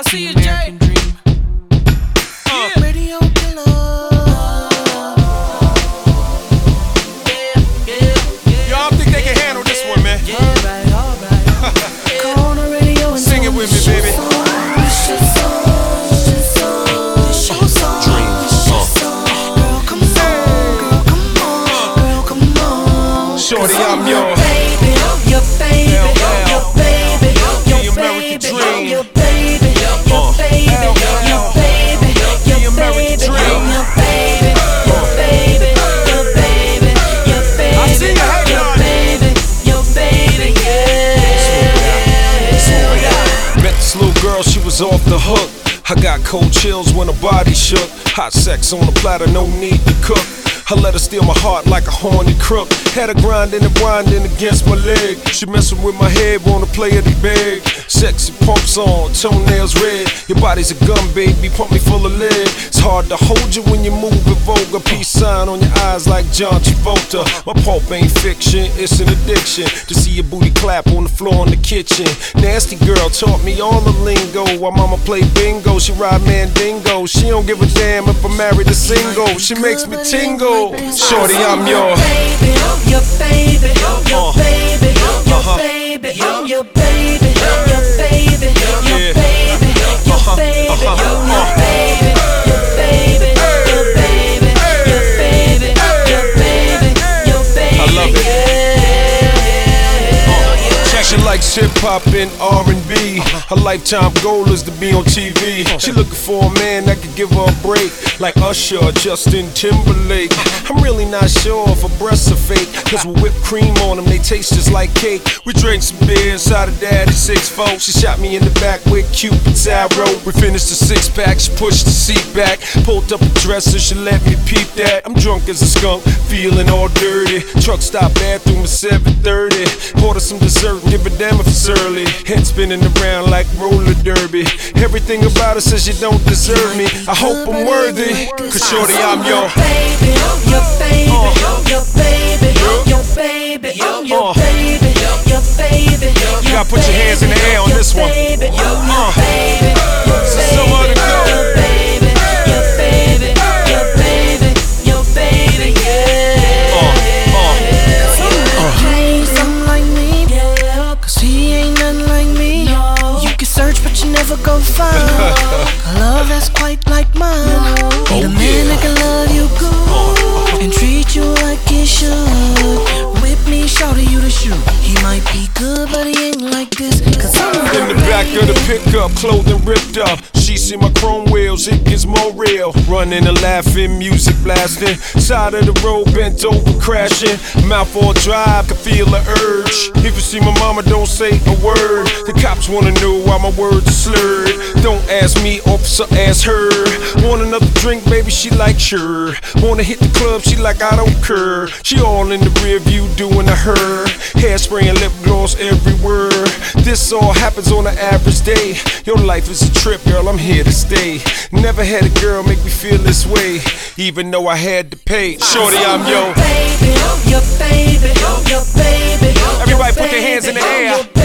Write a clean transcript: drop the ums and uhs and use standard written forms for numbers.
see you, Jay. Radio killer. Y'all think they can handle this one, man? Alright. Call on the radio and Sing it with me, baby. Shorty, I'm your baby, your baby, your baby, your American baby, dream. your baby, your baby, your baby, your baby, your baby, your baby, your baby, your baby, I see you hating your on it. baby, your baby, yeah. Met this little girl, she was off the hook. I got cold chills when her body shook. Hot sex on the platter, no need to cook. I let her steal my heart like a horny crook. Had her grinding and winding against my leg. She messing with my head, wanna play at the bag. Sexy pumps on, toenails red. Your body's a gun, baby, pump me full of lead. It's hard to hold you when you move with vulgar. Peace sign on your eyes like John Travolta. My pulp ain't fiction, it's an addiction. To see your booty clap on the floor in the kitchen. Nasty girl taught me all the lingo. While mama play bingo, she ride mandingo. She don't give a damn if I'm married or single. She makes me tingle. Shorty, I'm your baby, your baby, your baby, your baby, your baby, your baby, your baby, your baby, your baby, your baby, your baby, your baby, your baby, your baby, your baby. I love it. She likes hip-hop and R&B. Her lifetime goal is to be on TV. She looking for a man that could give her a break, like Usher or Justin Timberlake. I'm really not sure if her breasts are fake, cause with whipped cream on them, they taste just like cake. We drank some beer inside of Daddy's 6'4". She shot me in the back with Cupid's arrow. We finished the six-pack, she pushed the seat back. Pulled up a dresser, she let me peep that. I'm drunk as a skunk, feeling all dirty. Truck stop bathroom at 7:30. Order some dessert, give a damn if it's early. Head spinning around like roller derby. Everything about her says you don't deserve me. I hope I'm worthy, cause shorty, I'm your baby, your baby, your baby, your baby, your baby, your baby. You gotta put your hands in the air on this one. So somewhere to go. Your baby, your baby, your baby, your baby, yeah. He ain't something like me, cause he ain't nothing like me. You can search but you never go find a love that's quite like mine. Need a man that can love you good and treat you like he should. With me, shout you to shoot. He might be good, but he ain't like this. Cause I'm in the back of the pickup, clothing ripped up. She see my chrome wheels, it gets more real. Running and laughing, music blasting. Side of the road, bent over, crashing. Mouth all dry, can feel the urge. If you see my mama, don't say a word. The cops wanna know why my words are slurred. Don't ask me, officer, ask her. Want another drink, baby, she like sure. Wanna hit the club, she like I don't care. She all in the rear view doing a her. Hairspray and lip gloss everywhere. This all happens on an average day. Your life is a trip, girl, I'm here to stay. Never had a girl make me feel this way, even though I had to pay. Shorty, I'm your baby, your baby, your baby. Everybody put their hands in the air.